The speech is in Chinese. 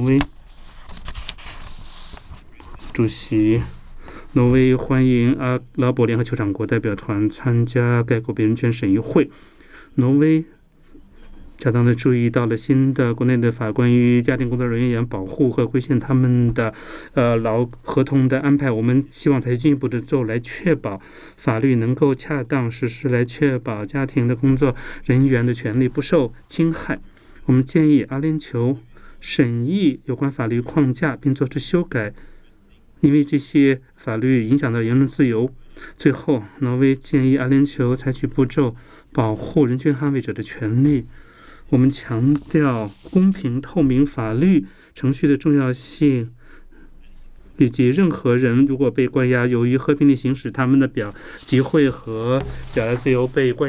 挪威主席。挪威欢迎阿拉伯联合酋长国代表团参加该国别人权审议会。挪威恰当地注意到了新的国内的法关于家庭工作人员保护和规限他们的劳合同的安排，我们希望采取进一步的做来确保法律能够恰当实施，来确保家庭的工作人员的权利不受侵害。我们建议阿联酋审议有关法律框架并做出修改，因为这些法律影响到言论自由。最后，挪威建议阿联酋采取步骤保护人权捍卫者的权利。我们强调公平透明法律程序的重要性，以及任何人如果被关押，由于和平地行使他们的集会和表达自由被关押